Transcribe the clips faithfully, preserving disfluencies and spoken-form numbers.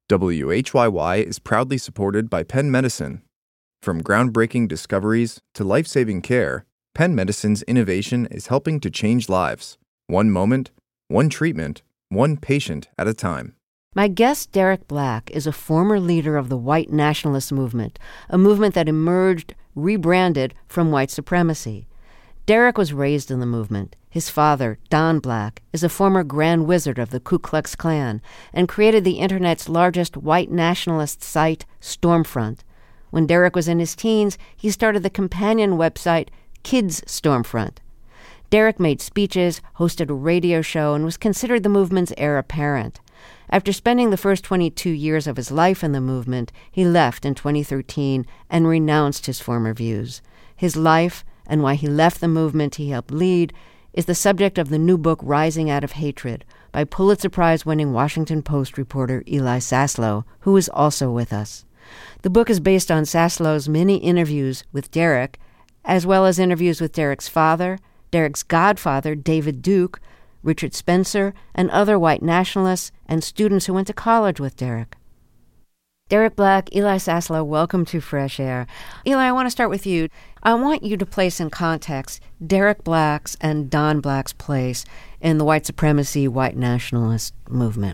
W H Y Y is proudly supported by Penn Medicine. From groundbreaking discoveries to life-saving care, Penn Medicine's innovation is helping to change lives, one moment, one treatment, one patient at a time. My guest, Derek Black, is a former leader of the white nationalist movement, a movement that emerged, rebranded from white supremacy. Derek was raised in the movement. His father, Don Black, is a former Grand Wizard of the Ku Klux Klan and created the Internet's largest white nationalist site, Stormfront. When Derek was in his teens, he started the companion website, Kids Stormfront. Derek made speeches, hosted a radio show, and was considered the movement's heir apparent. After spending the first twenty-two years of his life in the movement, he left in twenty thirteen and renounced his former views. His life, and why he left the movement he helped lead, is the subject of the new book Rising Out of Hatred by Pulitzer Prize-winning Washington Post reporter Eli Saslow, who is also with us. The book is based on Saslow's many interviews with Derek, as well as interviews with Derek's father, Derek's godfather, David Duke, Richard Spencer, and other white nationalists and students who went to college with Derek. Derek Black, Eli Saslow, welcome to Fresh Air. Eli, I want to start with you. I want you to place in context Derek Black's and Don Black's place in the white supremacy, white nationalist movement.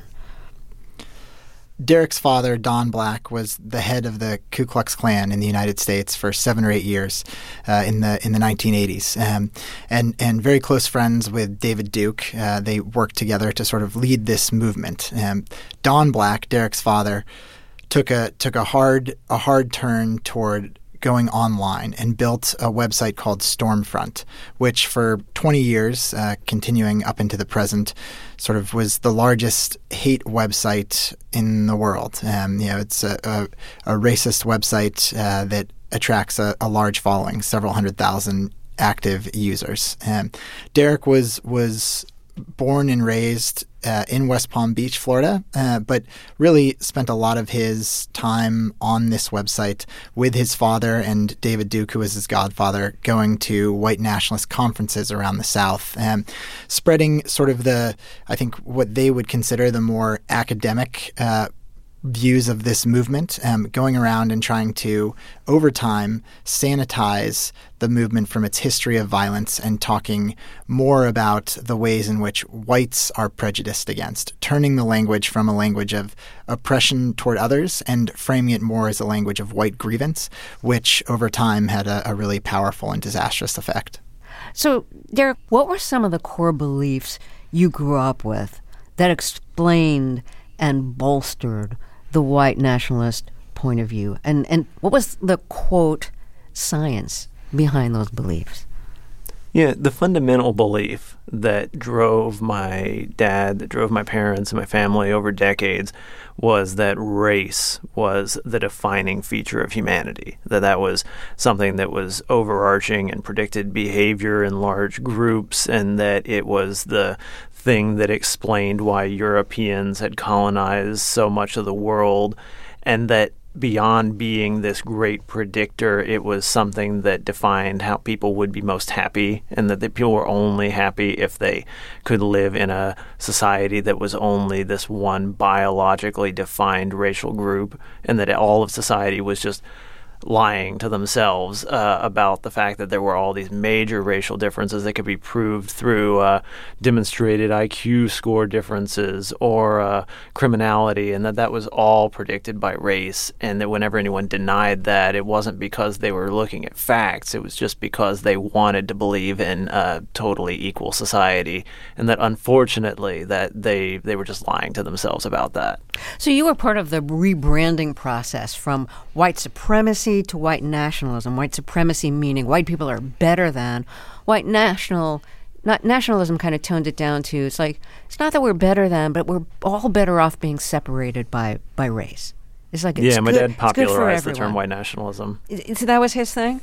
Derek's father, Don Black, was the head of the Ku Klux Klan in the United States for seven or eight years uh, in the in the nineteen eighties, um, and and very close friends with David Duke. Uh, they worked together to sort of lead this movement. Um, Don Black, Derek's father, took a took a hard a hard turn toward going online and built a website called Stormfront, which for twenty years, uh, continuing up into the present, sort of was the largest hate website in the world. Um, you know, it's a, a, a racist website uh, that attracts a, a large following, several hundred thousand active users. Um, Derek was was born and raised uh, in West Palm Beach, Florida, uh, but really spent a lot of his time on this website with his father and David Duke, who was his godfather, going to white nationalist conferences around the South, um, spreading sort of the, I think, what they would consider the more academic uh views of this movement, um, going around and trying to, over time, sanitize the movement from its history of violence and talking more about the ways in which whites are prejudiced against, turning the language from a language of oppression toward others and framing it more as a language of white grievance, which over time had a, a really powerful and disastrous effect. So, Derek, what were some of the core beliefs you grew up with that explained and bolstered the white nationalist point of view? And and what was the, quote, science behind those beliefs? Yeah, the fundamental belief that drove my dad, that drove my parents and my family over decades was that race was the defining feature of humanity, that that was something that was overarching and predicted behavior in large groups, and that it was the thing that explained why Europeans had colonized so much of the world, and that beyond being this great predictor, it was something that defined how people would be most happy, and that the people were only happy if they could live in a society that was only this one biologically defined racial group, and that all of society was just lying to themselves uh, about the fact that there were all these major racial differences that could be proved through uh, demonstrated I Q score differences or uh, criminality, and that that was all predicted by race, and that whenever anyone denied that, it wasn't because they were looking at facts, it was just because they wanted to believe in a totally equal society, and that unfortunately that they, they were just lying to themselves about that. So you were part of the rebranding process from white supremacy to white nationalism. White supremacy meaning white people are better than. White national, not nationalism kind of toned it down to, it's like, it's not that we're better than, but we're all better off being separated by, by race. It's like, it's yeah, my good, dad popularized the everyone. term white nationalism. So that was his thing?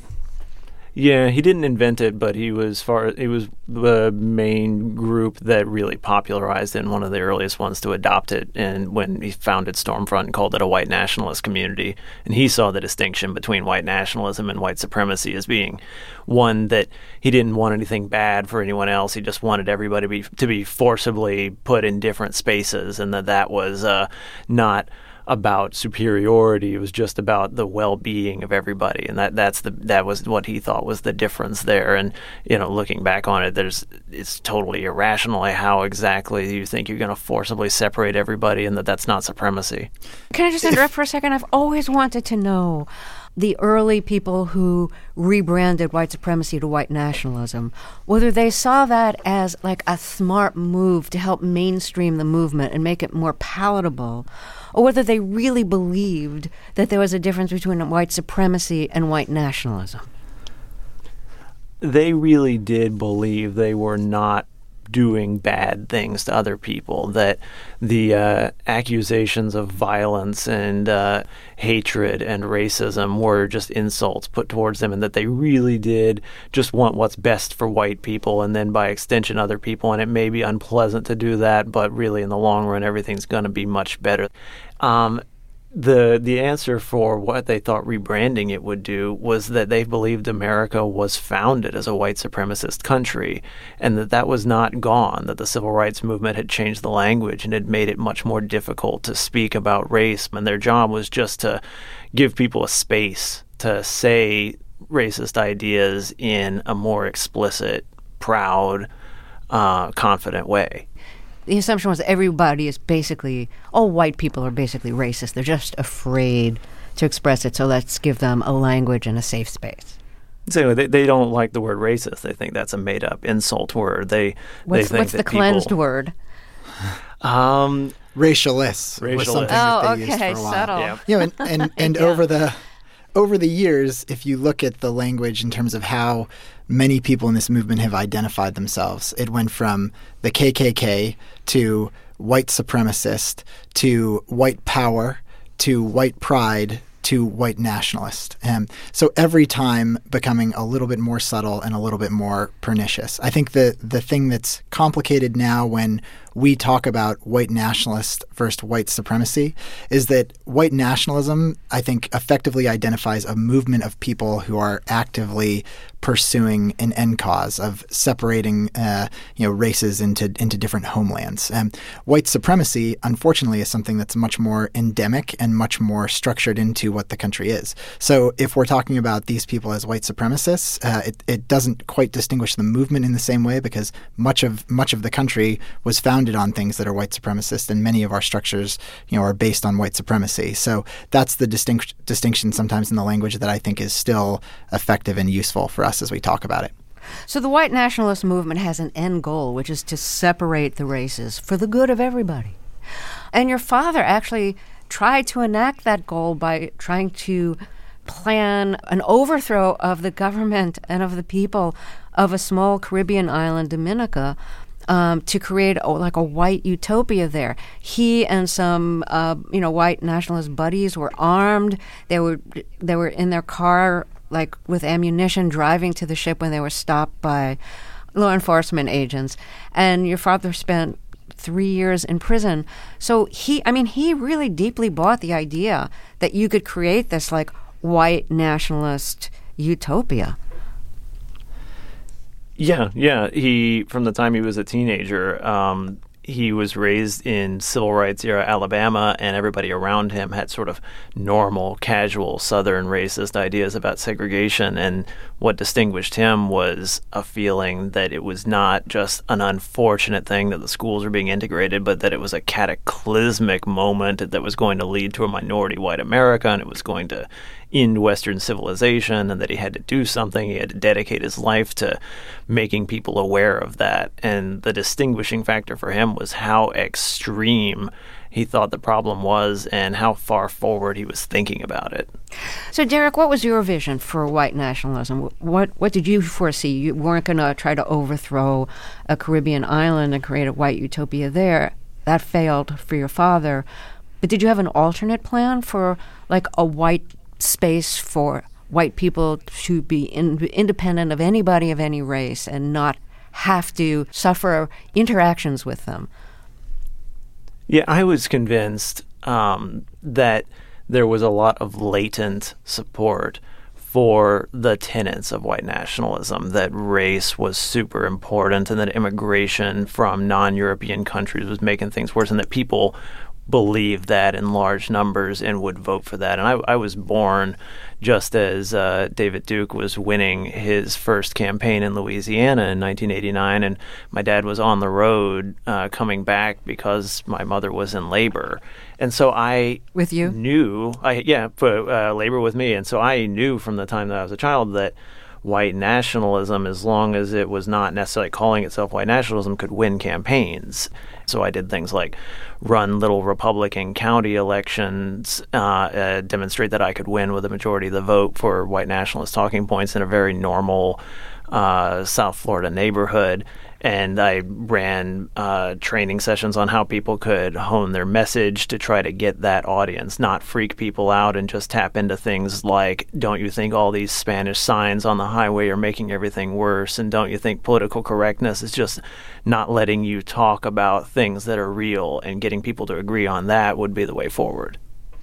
Yeah, he didn't invent it, but he was far. He was the main group that really popularized it, and one of the earliest ones to adopt it. And when he founded Stormfront and called it a white nationalist community, and he saw the distinction between white nationalism and white supremacy as being one that he didn't want anything bad for anyone else. He just wanted everybody to be to be forcibly put in different spaces, and that that was uh, not about superiority. It was just about the well-being of everybody, and that that's the that was what he thought was the difference there. And you know, looking back on it, there's it's totally irrational how exactly you think you're going to forcibly separate everybody, and that that's not supremacy. Can I just interrupt for a second? I've always wanted to know the early people who rebranded white supremacy to white nationalism, whether they saw that as like a smart move to help mainstream the movement and make it more palatable, or whether they really believed that there was a difference between white supremacy and white nationalism. They really did believe they were not doing bad things to other people, that the uh, accusations of violence and uh, hatred and racism were just insults put towards them, and that they really did just want what's best for white people, and then by extension other people. And it may be unpleasant to do that, but really in the long run everything's going to be much better. Um, The the answer for what they thought rebranding it would do was that they believed America was founded as a white supremacist country, and that that was not gone, that the civil rights movement had changed the language and had made it much more difficult to speak about race, and their job was just to give people a space to say racist ideas in a more explicit, proud, uh, confident way. The assumption was everybody is basically, all white people are basically racist. They're just afraid to express it, so let's give them a language and a safe space. So they they don't like the word racist. They think that's a made-up insult word. They What's, they think what's that the cleansed people, word? Um, Racialists was Racialist. something Oh, that they used okay, for a while. subtle. Yeah. You know, and and, and Yeah. over the over the years, if you look at the language in terms of how many people in this movement have identified themselves, it went from the K K K to white supremacist to white power to white pride to white nationalist. Um, so every time becoming a little bit more subtle and a little bit more pernicious. I think the the thing that's complicated now when we talk about white nationalist versus white supremacy is that white nationalism, I think, effectively identifies a movement of people who are actively pursuing an end cause of separating uh, you know, races into into different homelands. Um, white supremacy, unfortunately, is something that's much more endemic and much more structured into what the country is. So if we're talking about these people as white supremacists, uh, it, it doesn't quite distinguish the movement in the same way, because much of much of the country was founded on things that are white supremacist, and many of our structures, you know, are based on white supremacy. So that's the distinct, distinction sometimes in the language that I think is still effective and useful for us as we talk about it. So the white nationalist movement has an end goal, which is to separate the races for the good of everybody. And your father actually tried to enact that goal by trying to plan an overthrow of the government and of the people of a small Caribbean island, Dominica, um, to create a, like a white utopia there. He and some, uh, you know, white nationalist buddies were armed. They were they were in their car, like with ammunition, driving to the ship when they were stopped by law enforcement agents. And your father spent three years in prison. So he, I mean, he really deeply bought the idea that you could create this like white nationalist utopia. Yeah, yeah. He, from the time he was a teenager, um, he was raised in civil rights era Alabama, and everybody around him had sort of normal, casual, Southern racist ideas about segregation. And what distinguished him was a feeling that it was not just an unfortunate thing that the schools were being integrated, but that it was a cataclysmic moment that was going to lead to a minority white America, and it was going to end Western civilization, and that he had to do something. He had to dedicate his life to making people aware of that. And the distinguishing factor for him was how extreme he thought the problem was and how far forward he was thinking about it. So, Derek, what was your vision for white nationalism? What what did you foresee? You weren't going to try to overthrow a Caribbean island and create a white utopia there. That failed for your father. But did you have an alternate plan for, like, a white space for white people to be in, independent of anybody of any race and not have to suffer interactions with them? Yeah, I was convinced um, that there was a lot of latent support for the tenets of white nationalism, that race was super important and that immigration from non-European countries was making things worse, and that people believed that in large numbers and would vote for that. And I, I was born just as uh, David Duke was winning his first campaign in Louisiana in nineteen eighty-nine, and my dad was on the road uh, coming back because my mother was in labor. And so I with you knew, I yeah, for uh, labor with me. And so I knew from the time that I was a child that white nationalism, as long as it was not necessarily calling itself white nationalism, could win campaigns. So I did things like run little Republican county elections, uh, uh, demonstrate that I could win with a majority of the vote for white nationalist talking points in a very normal uh, South Florida neighborhood. And I ran uh, training sessions on how people could hone their message to try to get that audience, not freak people out and just tap into things like, don't you think all these Spanish signs on the highway are making everything worse? And don't you think political correctness is just not letting you talk about things that are real, and getting people to agree on that would be the way forward.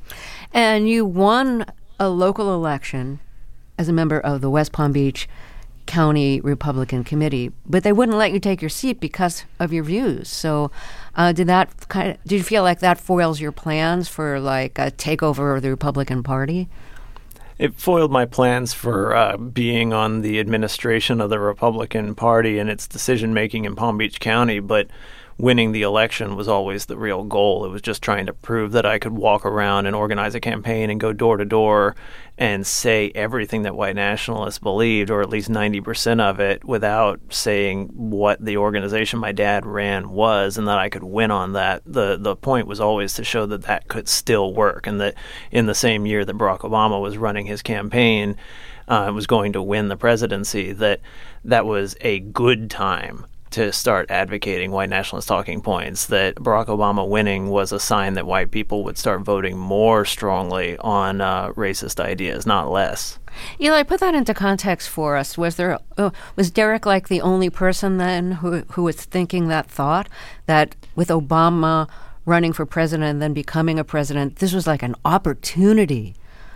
And you won a local election as a member of the West Palm Beach County Republican Committee, but they wouldn't let you take your seat because of your views. So uh, did that kind of, did you feel like that foils your plans for like a takeover of the Republican Party? It foiled my plans for uh, being on the administration of the Republican Party and its decision-making in Palm Beach County, but winning the election was always the real goal. It was just trying to prove that I could walk around and organize a campaign and go door to door and say everything that white nationalists believed, or at least ninety percent of it, without saying what the organization my dad ran was, and that I could win on that. The the point was always to show that that could still work, and that in the same year that Barack Obama was running his campaign, uh, was going to win the presidency, that that was a good time to start advocating white nationalist talking points, that Barack Obama winning was a sign that white people would start voting more strongly on uh, racist ideas, not less. Eli, put that into context for us. Was there uh, was Derek like the only person then who who was thinking that thought, that with Obama running for president and then becoming a president, this was like an opportunity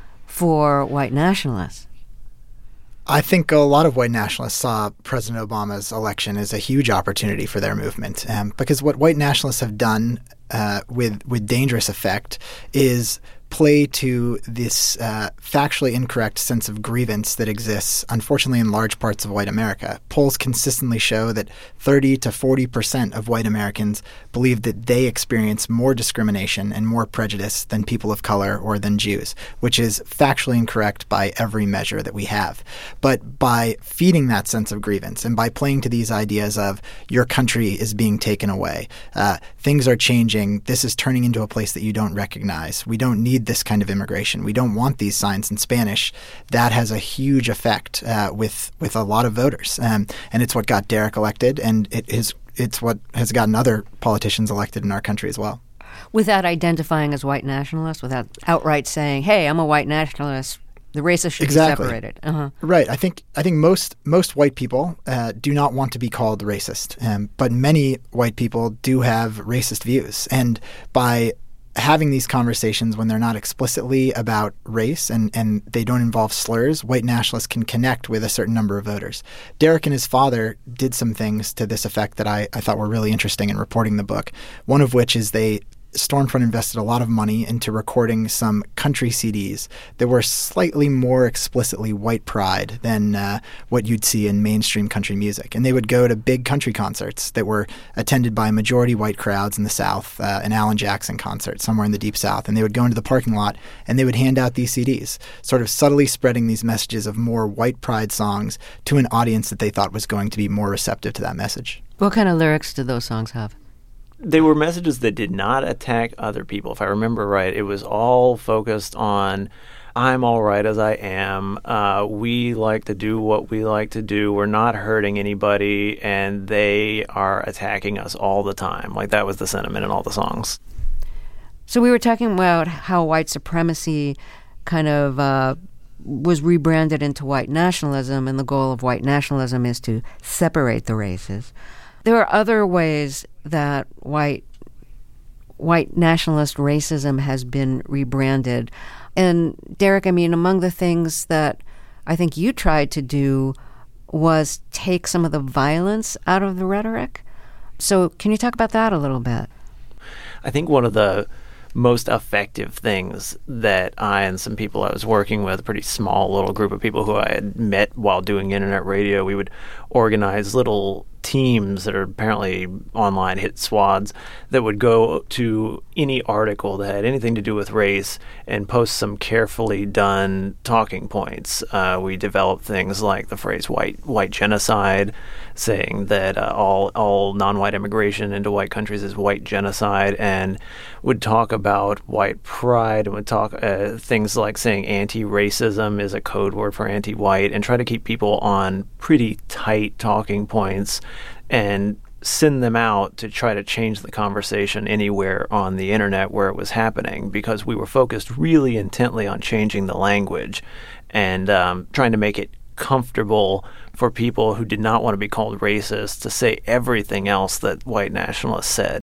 for white nationalists? I think a lot of white nationalists saw President Obama's election as a huge opportunity for their movement, um, because what white nationalists have done uh, with with dangerous effect is play to this uh, factually incorrect sense of grievance that exists, unfortunately, in large parts of white America. Polls consistently show that thirty to forty percent of white Americans believe that they experience more discrimination and more prejudice than people of color or than Jews, which is factually incorrect by every measure that we have. But by feeding that sense of grievance and by playing to these ideas of your country is being taken away, uh, things are changing, this is turning into a place that you don't recognize, we don't need this kind of immigration, we don't want these signs in Spanish, that has a huge effect uh, with with a lot of voters. Um, and it's what got Derek elected, and it is it's what has gotten other politicians elected in our country as well. Without identifying as white nationalists, without outright saying, hey, I'm a white nationalist, the races should exactly. be separated. Uh-huh. Right. I think I think most most white people uh, do not want to be called racist, um, but many white people do have racist views. And by having these conversations when they're not explicitly about race and, and they don't involve slurs, white nationalists can connect with a certain number of voters. Derek and his father did some things to this effect that I, I thought were really interesting in reporting the book, one of which is they Stormfront invested a lot of money into recording some country C Ds that were slightly more explicitly white pride than uh, what you'd see in mainstream country music. And they would go to big country concerts that were attended by majority white crowds in the South, uh, an Alan Jackson concert somewhere in the Deep South. And they would go into the parking lot and they would hand out these C Ds, sort of subtly spreading these messages of more white pride songs to an audience that they thought was going to be more receptive to that message. What kind of lyrics did those songs have? They were messages that did not attack other people. If I remember right, it was all focused on, I'm all right as I am. Uh, we like to do what we like to do. We're not hurting anybody, and they are attacking us all the time. Like, that was the sentiment in all the songs. So we were talking about how white supremacy kind of uh, was rebranded into white nationalism, and the goal of white nationalism is to separate the races. There are other ways that white white nationalist racism has been rebranded. And Derek, I mean, among the things that I think you tried to do was take some of the violence out of the rhetoric. So can you talk about that a little bit? I think one of the most effective things that I and some people I was working with, a pretty small little group of people who I had met while doing internet radio, we would organize little teams that are apparently online hit squads that would go to any article that had anything to do with race and post some carefully done talking points. Uh, we developed things like the phrase white white genocide, saying that uh, all all non-white immigration into white countries is white genocide, and would talk about white pride, and would talk uh, things like saying anti-racism is a code word for anti-white, and try to keep people on pretty tight talking points and send them out to try to change the conversation anywhere on the internet where it was happening, because we were focused really intently on changing the language and um, trying to make it comfortable for people who did not want to be called racist to say everything else that white nationalists said.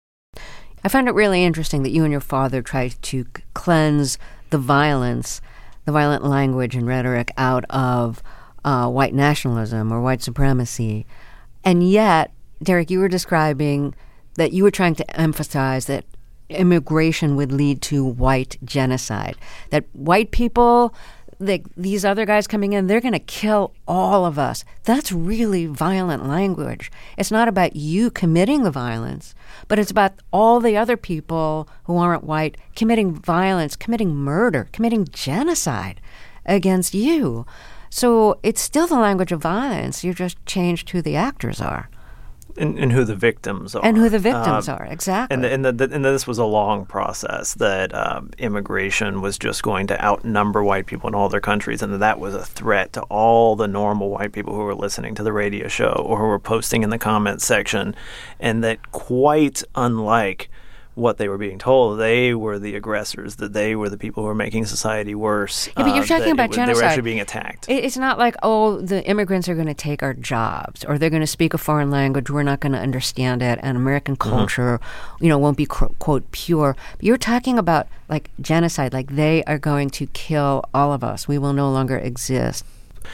I found it really interesting that you and your father tried to cleanse the violence, the violent language and rhetoric out of uh, white nationalism or white supremacy. And yet, Derek, you were describing that you were trying to emphasize that immigration would lead to white genocide, that white people, like these other guys coming in, they're going to kill all of us. That's really violent language. It's not about you committing the violence, but it's about all the other people who aren't white committing violence, committing murder, committing genocide against you. So it's still the language of violence. You just changed who the actors are. And, and who the victims are. And who the victims um, are, exactly. And, the, and, the, and this was a long process, that um, immigration was just going to outnumber white people in all their countries, and that, that was a threat to all the normal white people who were listening to the radio show or who were posting in the comments section, and that quite unlike what they were being told, they were the aggressors, that they were the people who were making society worse. Yeah, but you're uh, talking about was, genocide. They were actually being attacked. It's not like, oh, the immigrants are going to take our jobs, or they're going to speak a foreign language, we're not going to understand it, and American culture, mm-hmm. you know, won't be, quote, pure. But you're talking about, like, genocide, like they are going to kill all of us. We will no longer exist.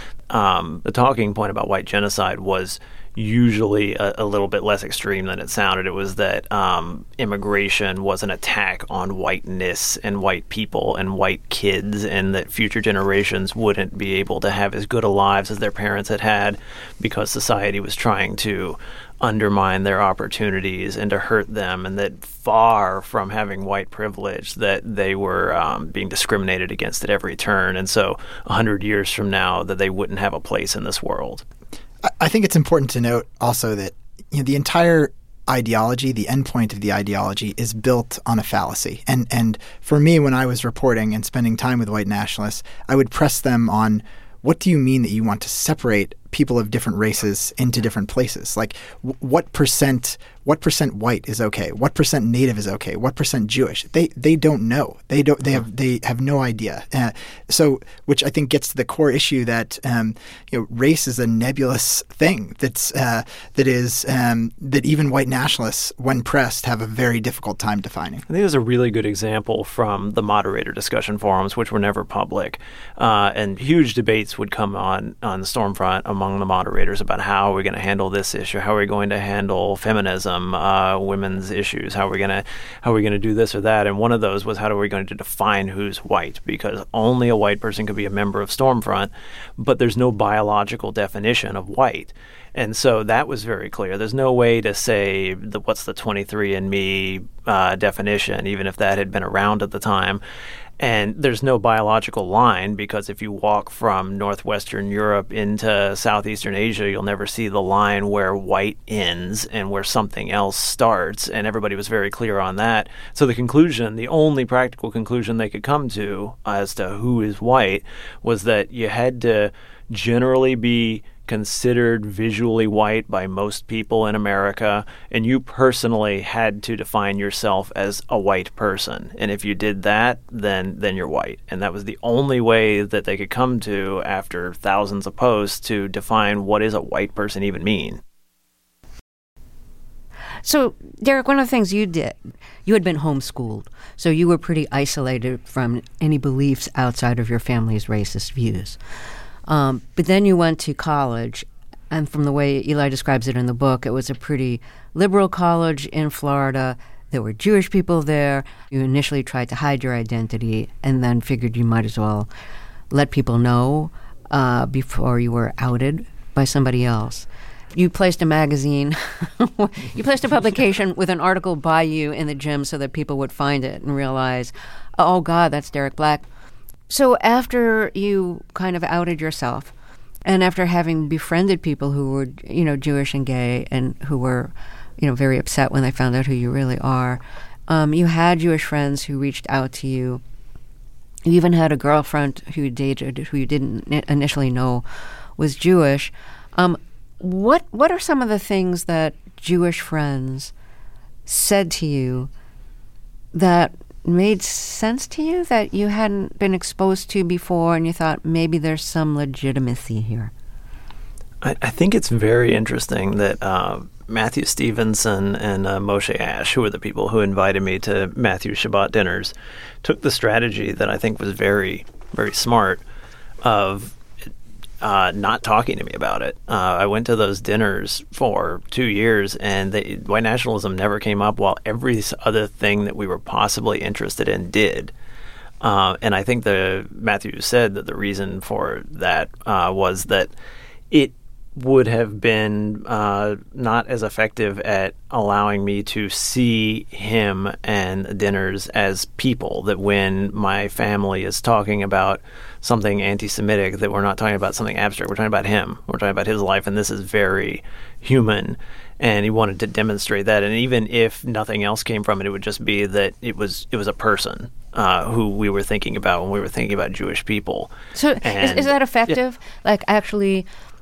Um, the talking point about white genocide was usually a, a little bit less extreme than it sounded. It was that um, immigration was an attack on whiteness and white people and white kids, and that future generations wouldn't be able to have as good a lives as their parents had had because society was trying to undermine their opportunities and to hurt them, and that far from having white privilege, that they were um, being discriminated against at every turn. And so a hundred years from now, that they wouldn't have a place in this world. I think it's important to note also that, you know, the entire ideology, the endpoint of the ideology, is built on a fallacy. And and for me, when I was reporting and spending time with white nationalists, I would press them on, what do you mean that you want to separate people of different races into different places? Like, w- what percent what percent white is okay? What percent Native is okay? What percent Jewish? They they don't know. They don't. They have they have no idea. Uh, so, which I think gets to the core issue that um, you know, race is a nebulous thing. That's uh, that is um, that even white nationalists, when pressed, have a very difficult time defining. I think there's a really good example from the moderator discussion forums, which were never public, uh, and huge debates would come on on the Stormfront among the moderators about how are we going to handle this issue, how are we going to handle feminism, uh, women's issues, how are we going to how are we going to do this or that. And one of those was, how are we going to define who's white, because only a white person could be a member of Stormfront, but there's no biological definition of white. And so that was very clear. There's no way to say the, what's the twenty-three and me uh, definition, even if that had been around at the time. And there's no biological line, because if you walk from northwestern Europe into southeastern Asia, you'll never see the line where white ends and where something else starts. And everybody was very clear on that. So the conclusion, the only practical conclusion they could come to as to who is white, was that you had to generally be considered visually white by most people in America, and you personally had to define yourself as a white person. And if you did that, then then you're white. And that was the only way that they could come to, after thousands of posts, to define what does a white person even mean. So, Derek, one of the things you did, you had been homeschooled, so you were pretty isolated from any beliefs outside of your family's racist views. Um, but then you went to college, and from the way Eli describes it in the book, it was a pretty liberal college in Florida there were Jewish people there. You initially tried to hide your identity and then figured you might as well let people know uh, before you were outed by somebody else. You placed a magazine, you placed a publication with an article by you in the gym so that people would find it and realize, oh, God, that's Derek Black. So after you kind of outed yourself, and after having befriended people who were, you know, Jewish and gay and who were, you know, very upset when they found out who you really are, um, you had Jewish friends who reached out to you. You even had a girlfriend who you dated who you didn't initially know was Jewish. Um, what what are some of the things that Jewish friends said to you that made sense to you, that you hadn't been exposed to before, and you thought maybe there's some legitimacy here? I, I think it's very interesting that uh, Matthew Stevenson and uh, Moshe Ash, who were the people who invited me to Matthew's Shabbat dinners, took the strategy that I think was very, very smart of uh, not talking to me about it. Uh, I went to those dinners for two years, and they, white nationalism never came up, while every other thing that we were possibly interested in did. Uh, and I think the Matthew said that the reason for that uh, was that it would have been uh, not as effective at allowing me to see him and dinners as people, that when my family is talking about something anti-Semitic, that we're not talking about something abstract, we're talking about him, we're talking about his life, and this is very human. And he wanted to demonstrate that, and even if nothing else came from it, it would just be that it was it was a person uh, who we were thinking about when we were thinking about Jewish people. So and, is, is that effective? Yeah. Like actually...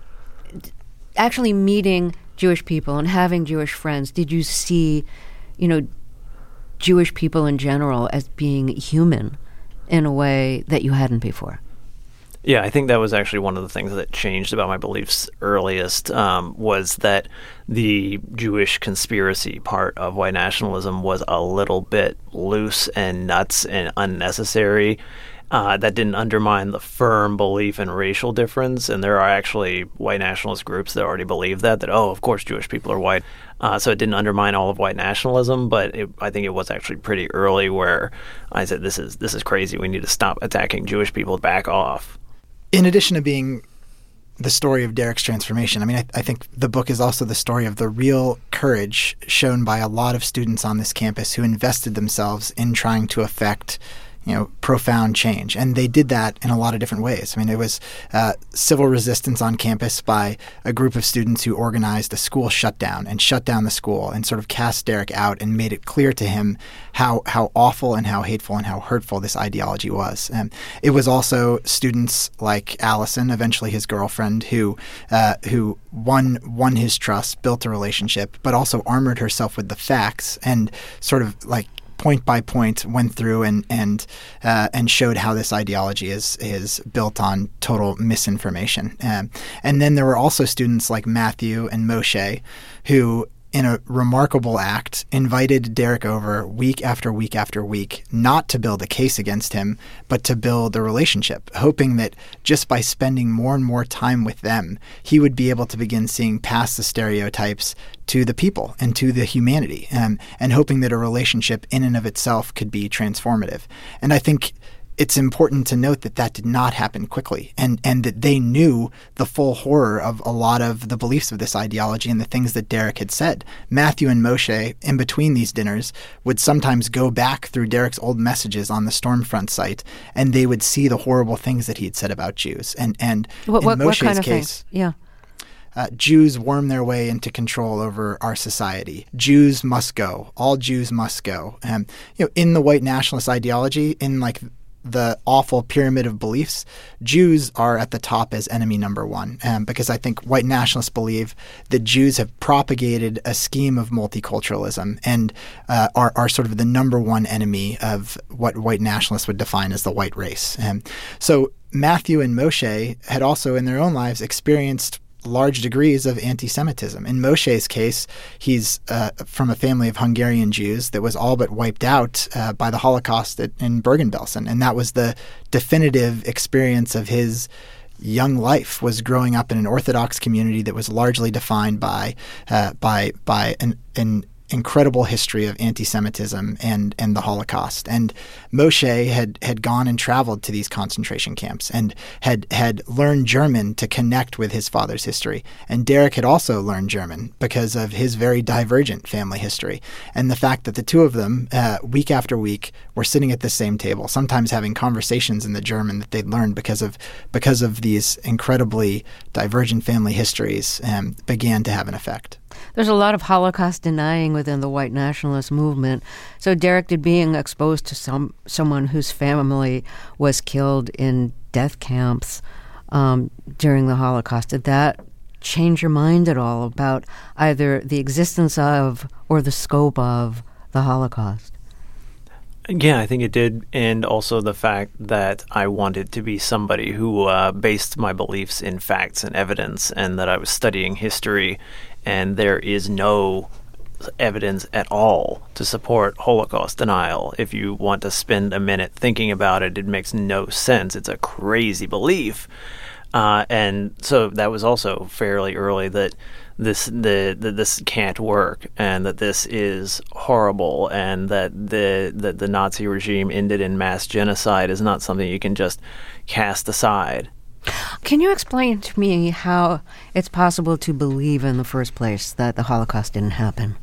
Actually meeting Jewish people and having Jewish friends, did you see, you know, Jewish people in general as being human in a way that you hadn't before? Yeah, I think that was actually one of the things that changed about my beliefs earliest, um, was that the Jewish conspiracy part of white nationalism was a little bit loose and nuts and unnecessary. Uh, that didn't undermine the firm belief in racial difference. And there are actually white nationalist groups that already believe that, that, oh, of course Jewish people are white. Uh, so it didn't undermine all of white nationalism, but it, I think it was actually pretty early where I said, this is this is crazy. We need to stop attacking Jewish people, back off. In addition to being the story of Derek's transformation, I mean, I, I think the book is also the story of the real courage shown by a lot of students on this campus who invested themselves in trying to affect, you know, profound change. And they did that in a lot of different ways. I mean, it was uh, civil resistance on campus by a group of students who organized a school shutdown and shut down the school and sort of cast Derek out and made it clear to him how how awful and how hateful and how hurtful this ideology was. Um, it was also students like Allison, eventually his girlfriend, who uh, who won won his trust, built a relationship, but also armored herself with the facts and sort of like point by point went through and and uh, and showed how this ideology is is built on total misinformation. Um, and then there were also students like Matthew and Moshe who, in a remarkable act, invited Derek over week after week after week, not to build a case against him, but to build a relationship, hoping that just by spending more and more time with them, he would be able to begin seeing past the stereotypes to the people and to the humanity, um, and hoping that a relationship in and of itself could be transformative. And I think it's important to note that that did not happen quickly, and, and that they knew the full horror of a lot of the beliefs of this ideology and the things that Derek had said. Matthew and Moshe, in between these dinners, would sometimes go back through Derek's old messages on the Stormfront site, and they would see the horrible things that he'd said about Jews. And, and what, in what, Moshe's what kind of case, things? Yeah. Uh, Jews worm their way into control over our society. Jews must go. All Jews must go. Um, you know, in the white nationalist ideology, in like the awful pyramid of beliefs, Jews are at the top as enemy number one, um, because I think white nationalists believe that Jews have propagated a scheme of multiculturalism and uh, are, are sort of the number one enemy of what white nationalists would define as the white race. Um, so Matthew and Moshe had also in their own lives experienced large degrees of anti-Semitism. In Moshe's case, he's uh, from a family of Hungarian Jews that was all but wiped out uh, by the Holocaust at, in Bergen-Belsen. And that was the definitive experience of his young life, was growing up in an Orthodox community that was largely defined by uh, by by an, an incredible history of anti-Semitism and and the Holocaust. And Moshe had had gone and traveled to these concentration camps and had had learned German to connect with his father's history. And Derek had also learned German because of his very divergent family history. And the fact that the two of them, uh, week after week, were sitting at the same table, sometimes having conversations in the German that they'd learned because of because of these incredibly divergent family histories, um, began to have an effect. There's a lot of Holocaust denying within the white nationalist movement. So, Derek, did being exposed to some someone whose family was killed in death camps um, during the Holocaust, did that change your mind at all about either the existence of or the scope of the Holocaust? Yeah, I think it did, and also the fact that I wanted to be somebody who uh, based my beliefs in facts and evidence, and that I was studying history, and there is no evidence at all to support Holocaust denial. If you want to spend a minute thinking about it, it makes no sense. It's a crazy belief. Uh, and so that was also fairly early that this the, the this can't work, and that this is horrible, and that the that the Nazi regime ended in mass genocide is not something you can just cast aside. Can you explain to me how it's possible to believe in the first place that the Holocaust didn't happen?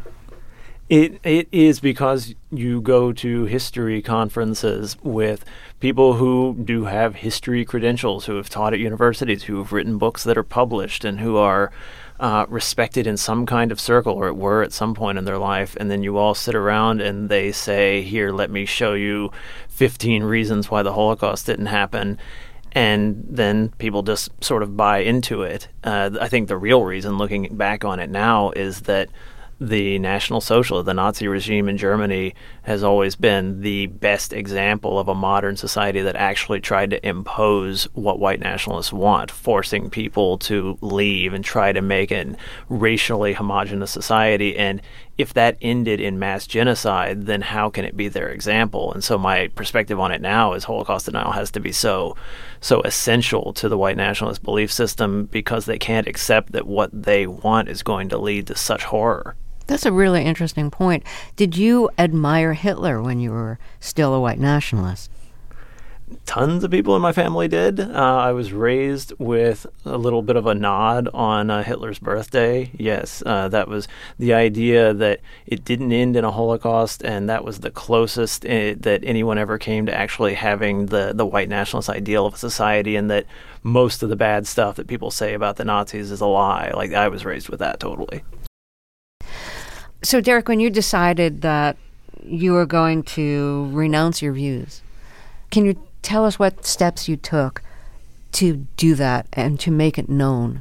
It it is because you go to history conferences with people who do have history credentials, who have taught at universities, who have written books that are published, and who are uh, respected in some kind of circle, or were at some point in their life. And then you all sit around and they say, "Here, let me show you fifteen reasons why the Holocaust didn't happen." And then people just sort of buy into it. Uh, I think the real reason, looking back on it now, is that the National Socialist, the Nazi regime in Germany, has always been the best example of a modern society that actually tried to impose what white nationalists want, forcing people to leave and try to make a racially homogenous society. And if that ended in mass genocide, then how can it be their example? And so my perspective on it now is Holocaust denial has to be so so essential to the white nationalist belief system, because they can't accept that what they want is going to lead to such horror. That's a really interesting point. Did you admire Hitler when you were still a white nationalist? Tons of people in my family did. Uh, I was raised with a little bit of a nod on uh, Hitler's birthday. Yes, uh, that was the idea that it didn't end in a Holocaust, and that was the closest uh, that anyone ever came to actually having the, the white nationalist ideal of a society, and that most of the bad stuff that people say about the Nazis is a lie. Like, I was raised with that totally. So, Derek, when you decided that you were going to renounce your views, can you tell us what steps you took to do that and to make it known?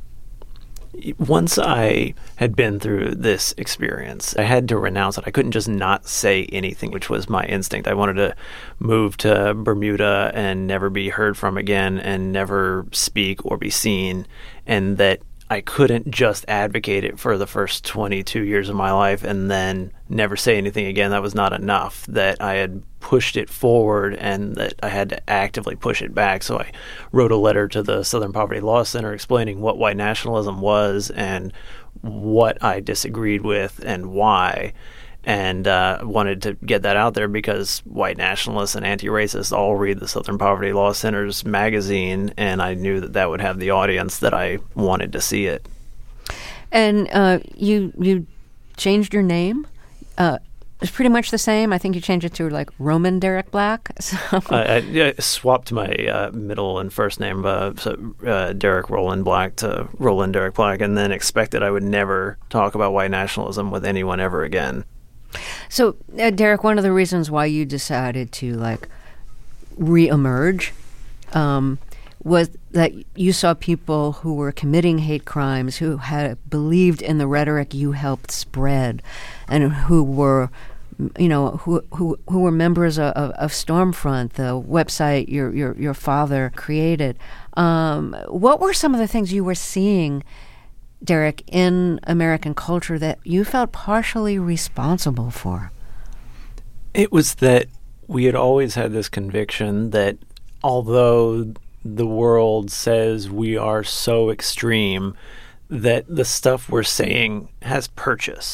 Once I had been through this experience, I had to renounce it. I couldn't just not say anything, which was my instinct. I wanted to move to Bermuda and never be heard from again, and never speak or be seen, and that I couldn't just advocate it for the first twenty-two years of my life and then never say anything again. That was not enough, that I had pushed it forward and that I had to actively push it back. So I wrote a letter to the Southern Poverty Law Center explaining what white nationalism was and what I disagreed with and why. And uh, wanted to get that out there because white nationalists and anti-racists all read the Southern Poverty Law Center's magazine, and I knew that that would have the audience that I wanted to see it. And uh, you you changed your name. Uh, it's pretty much the same. I think you changed it to like Roman Derek Black. So. I, I swapped my uh, middle and first name, uh, so, uh, Derek Roland Black, to Roland Derek Black, and then expected I would never talk about white nationalism with anyone ever again. So, uh, Derek, one of the reasons why you decided to, like, re-emerge um, was that you saw people who were committing hate crimes, who had believed in the rhetoric you helped spread, and who were, you know, who who, who were members of, of, of Stormfront, the website your your, your father created. Um, what were some of the things you were seeing, Derek, in American culture that you felt partially responsible for? It was that we had always had this conviction that although the world says we are so extreme, that the stuff we're saying has purchase.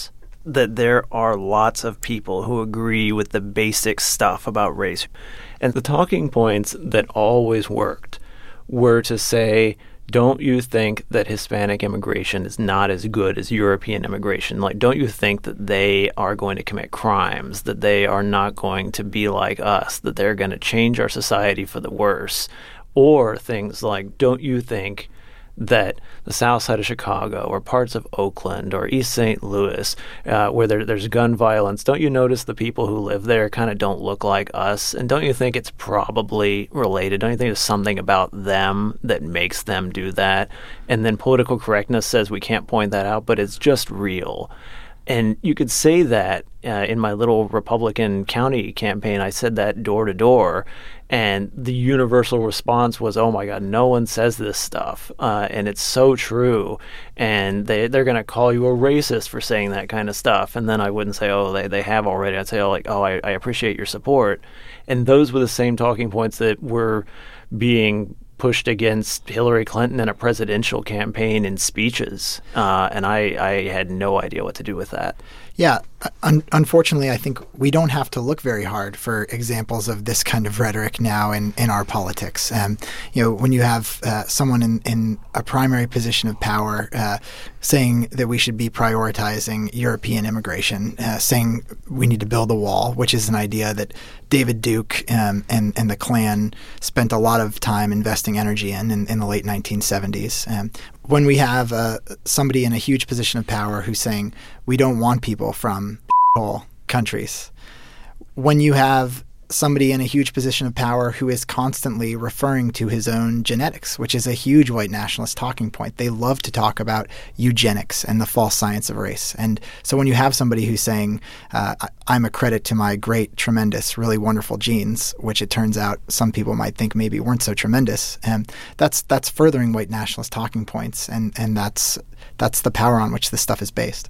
that there are lots of people who agree with the basic stuff about race. And the talking points that always worked were to say, don't you think that Hispanic immigration is not as good as European immigration? Like, don't you think that they are going to commit crimes, that they are not going to be like us, that they're going to change our society for the worse? Or things like, don't you think that the south side of Chicago or parts of Oakland or East Saint Louis, uh, where there, there's gun violence, don't you notice the people who live there kind of don't look like us? And don't you think it's probably related? Don't you think there's something about them that makes them do that? And then political correctness says we can't point that out, but it's just real. And you could say that uh, in my little Republican county campaign. I said that door to door, and the universal response was, oh my God, no one says this stuff. Uh, and it's so true. And they, they're going to call you a racist for saying that kind of stuff. And then I wouldn't say, oh, they, they have already. I'd say, oh, like, oh, I, I appreciate your support. And those were the same talking points that were being pushed against Hillary Clinton in a presidential campaign in speeches. Uh, and I, I had no idea what to do with that. Yeah. Un- unfortunately, I think we don't have to look very hard for examples of this kind of rhetoric now in, in our politics. Um, you know, when you have uh, someone in, in a primary position of power uh, saying that we should be prioritizing European immigration, uh, saying we need to build a wall, which is an idea that David Duke um, and, and the Klan spent a lot of time investing energy in in, in the late nineteen seventies. Um, when we have uh, somebody in a huge position of power who's saying we don't want people from all countries, when you have somebody in a huge position of power who is constantly referring to his own genetics, which is a huge white nationalist talking point. They love to talk about eugenics and the false science of race. And so when you have somebody who's saying, uh, I'm a credit to my great, tremendous, really wonderful genes, which it turns out some people might think maybe weren't so tremendous, and that's that's furthering white nationalist talking points, and, and that's that's the power on which this stuff is based.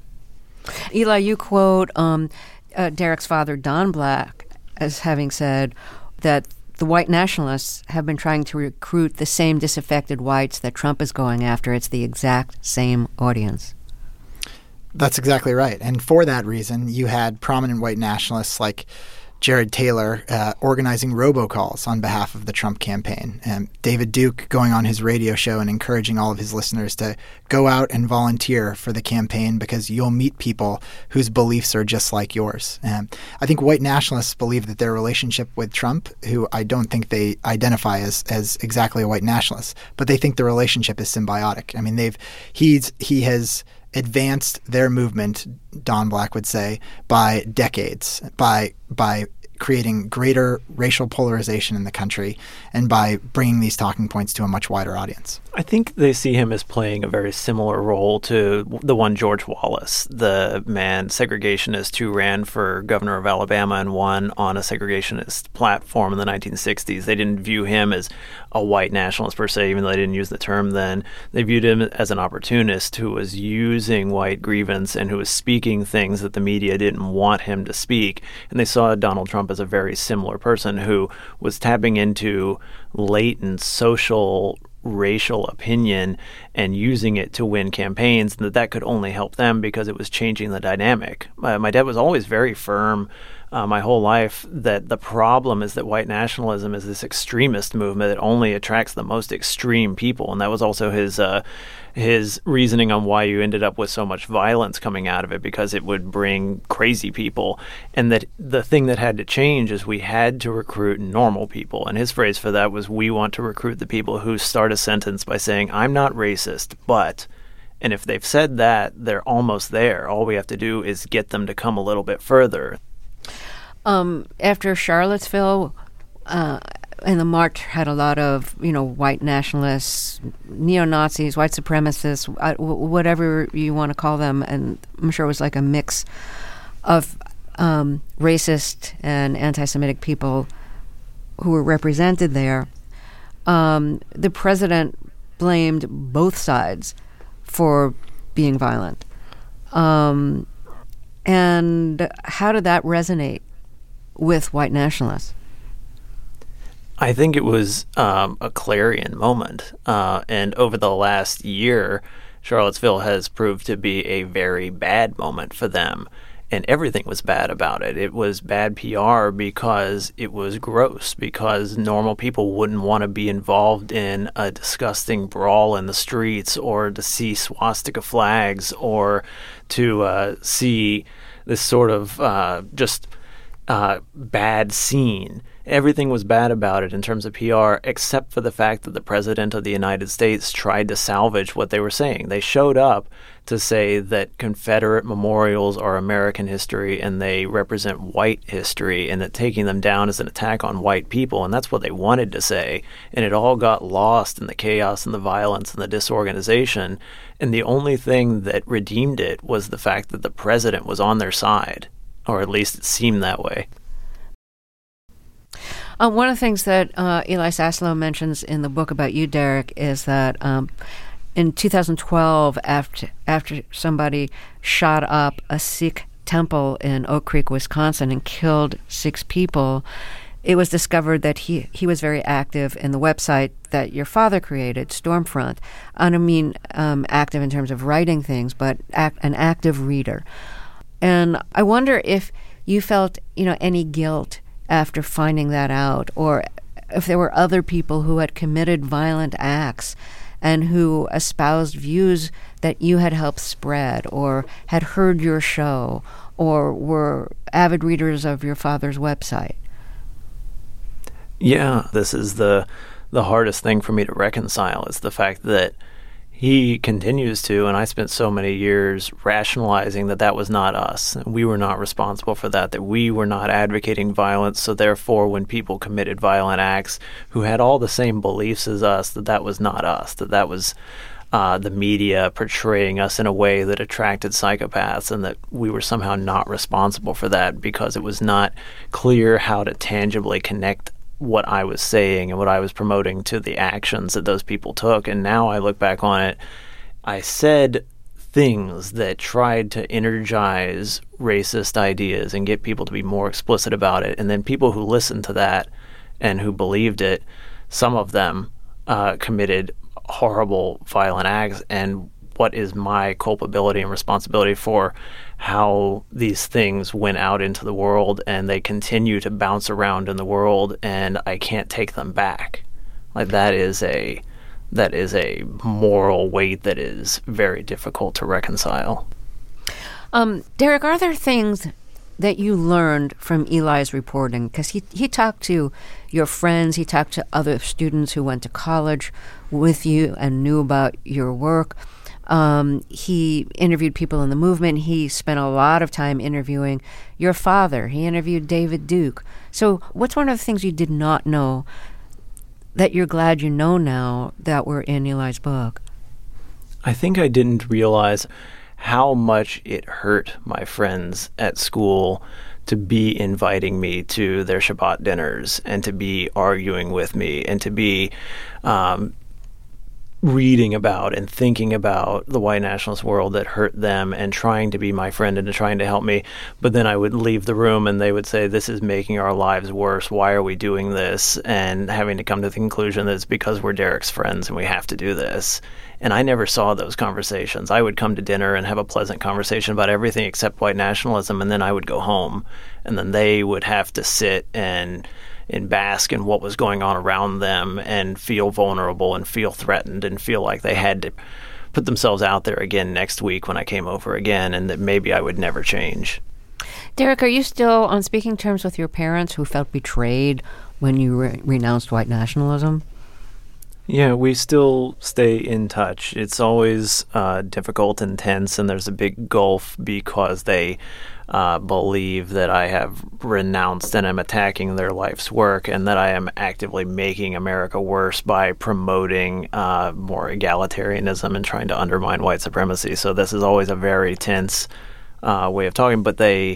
Eli, you quote um, uh, Derek's father, Don Black, as having said that the white nationalists have been trying to recruit the same disaffected whites that Trump is going after. It's the exact same audience. That's exactly right. And for that reason, you had prominent white nationalists like Jared Taylor uh, organizing robocalls on behalf of the Trump campaign, and David Duke going on his radio show and encouraging all of his listeners to go out and volunteer for the campaign because you'll meet people whose beliefs are just like yours. Um, I think white nationalists believe that their relationship with Trump, who I don't think they identify as as exactly a white nationalist, but they think the relationship is symbiotic. I mean, they've he's he has advanced their movement, Don Black would say, by decades, by by creating greater racial polarization in the country, and by bringing these talking points to a much wider audience. I think they see him as playing a very similar role to the one George Wallace, the man segregationist who ran for governor of Alabama and won on a segregationist platform in the nineteen sixties. They didn't view him as a white nationalist per se, even though they didn't use the term then. They viewed him as an opportunist who was using white grievance and who was speaking things that the media didn't want him to speak. And they saw Donald Trump as a very similar person who was tapping into latent social racial opinion and using it to win campaigns, and that that could only help them because it was changing the dynamic. My, my dad was always very firm uh, my whole life that the problem is that white nationalism is this extremist movement that only attracts the most extreme people, and that was also his uh, his reasoning on why you ended up with so much violence coming out of it, because it would bring crazy people, and that the thing that had to change is we had to recruit normal people. And his phrase for that was, we want to recruit the people who start a sentence by saying, I'm not racist, but... And if they've said that, they're almost there. All we have to do is get them to come a little bit further. Um, after Charlottesville, uh, and the march had a lot of, you know, white nationalists, neo-Nazis, white supremacists, uh, w- whatever you want to call them, and I'm sure it was like a mix of um, racist and anti-Semitic people who were represented there. Um, the president blamed both sides for being violent. Um, and how did that resonate with white nationalists? I think it was um, a clarion moment. Uh, and over the last year, Charlottesville has proved to be a very bad moment for them. And everything was bad about it. It was bad P R because it was gross, because normal people wouldn't want to be involved in a disgusting brawl in the streets, or to see swastika flags, or to uh, see this sort of uh, just uh, bad scene. Everything was bad about it in terms of P R, except for the fact that the President of the United States tried to salvage what they were saying. They showed up to say that Confederate memorials are American history and they represent white history, and that taking them down is an attack on white people, and that's what they wanted to say. And it all got lost in the chaos and the violence and the disorganization, and the only thing that redeemed it was the fact that the president was on their side, or at least it seemed that way. Uh, one of the things that uh, Eli Saslow mentions in the book about you, Derek, is that um, in two thousand twelve, after after somebody shot up a Sikh temple in Oak Creek, Wisconsin, and killed six people, it was discovered that he, he was very active in the website that your father created, Stormfront. I don't mean um, active in terms of writing things, but act, an active reader. And I wonder if you felt, you know, any guilt after finding that out, or if there were other people who had committed violent acts and who espoused views that you had helped spread, or had heard your show, or were avid readers of your father's website. Yeah, this is the the hardest thing for me to reconcile, is the fact that he continues to, and I spent so many years rationalizing that that was not us. We were not responsible for that, that we were not advocating violence. So therefore, when people committed violent acts who had all the same beliefs as us, that that was not us, that that was uh, the media portraying us in a way that attracted psychopaths, and that we were somehow not responsible for that because it was not clear how to tangibly connect what I was saying and what I was promoting to the actions that those people took. And now I look back on it, I said things that tried to energize racist ideas and get people to be more explicit about it. And then people who listened to that and who believed it, some of them uh, committed horrible, violent acts. And what is my culpability and responsibility for how these things went out into the world, and they continue to bounce around in the world, and I can't take them back. Like that is a that is a moral weight that is very difficult to reconcile. Um, Derek, are there things that you learned from Eli's reporting? Because he, he talked to your friends, he talked to other students who went to college with you and knew about your work. Um, he interviewed people in the movement. He spent a lot of time interviewing your father. He interviewed David Duke. So what's one of the things you did not know that you're glad you know now that were in Eli's book? I think I didn't realize how much it hurt my friends at school to be inviting me to their Shabbat dinners, and to be arguing with me, and to be um, reading about and thinking about the white nationalist world that hurt them, and trying to be my friend and trying to help me. But then I would leave the room and they would say, this is making our lives worse. Why are we doing this? And having to come to the conclusion that it's because we're Derek's friends and we have to do this. And I never saw those conversations. I would come to dinner and have a pleasant conversation about everything except white nationalism, and then I would go home, and then they would have to sit and and bask in what was going on around them, and feel vulnerable and feel threatened and feel like they had to put themselves out there again next week when I came over again, and that maybe I would never change. Derek, are you still on speaking terms with your parents who felt betrayed when you re- renounced white nationalism? Yeah, we still stay in touch. It's always uh, difficult and tense, and there's a big gulf because they uh, believe that I have renounced and am attacking their life's work, and that I am actively making America worse by promoting uh, more egalitarianism and trying to undermine white supremacy. So this is always a very tense uh, way of talking, but they...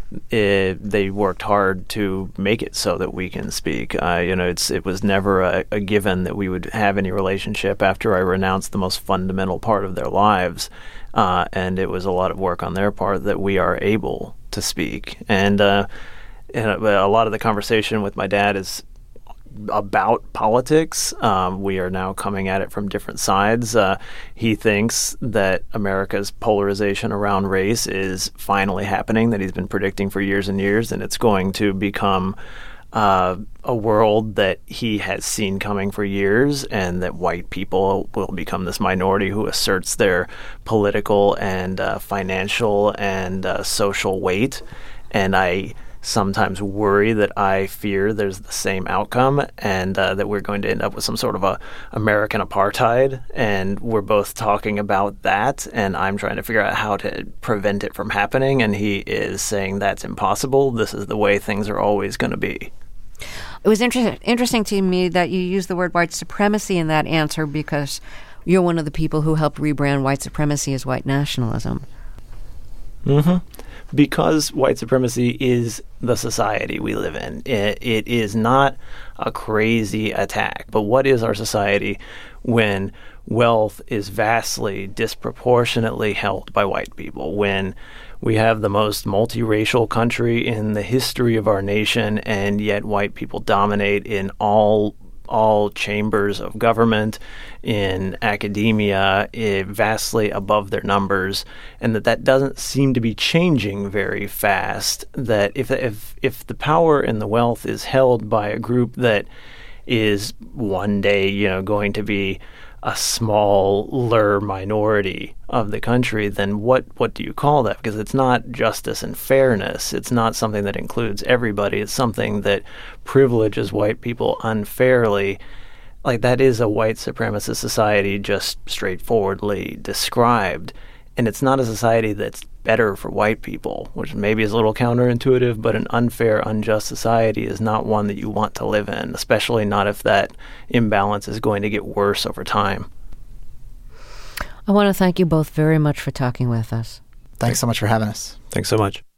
It, they worked hard to make it so that we can speak. Uh, you know, it's it was never a, a given that we would have any relationship after I renounced the most fundamental part of their lives, uh, and it was a lot of work on their part that we are able to speak. And, uh, and a lot of the conversation with my dad is about politics. Um, we are now coming at it from different sides. Uh, he thinks that America's polarization around race is finally happening, that he's been predicting for years and years, and it's going to become uh, a world that he has seen coming for years, and that white people will become this minority who asserts their political and uh, financial and uh, social weight. And I sometimes worry that I fear there's the same outcome, and uh, that we're going to end up with some sort of a American apartheid. And we're both talking about that, and I'm trying to figure out how to prevent it from happening. And he is saying that's impossible. This is the way things are always going to be. It was inter- interesting to me that you used the word white supremacy in that answer, because you're one of the people who helped rebrand white supremacy as white nationalism. Mm-hmm. Because white supremacy is the society we live in. It, it is not a crazy attack. But what is our society when wealth is vastly, disproportionately held by white people? When we have the most multiracial country in the history of our nation, and yet white people dominate in all all chambers of government, in academia, eh, vastly above their numbers, and that that doesn't seem to be changing very fast. That if if if the power and the wealth is held by a group that is one day, you know, going to be a smaller minority of the country, then what, what do you call that? Because it's not justice and fairness. It's not something that includes everybody. It's something that privileges white people unfairly. Like, that is a white supremacist society, just straightforwardly described. And it's not a society that's better for white people, which maybe is a little counterintuitive, but an unfair, unjust society is not one that you want to live in, especially not if that imbalance is going to get worse over time. I want to thank you both very much for talking with us. Thanks so much for having us. Thanks so much.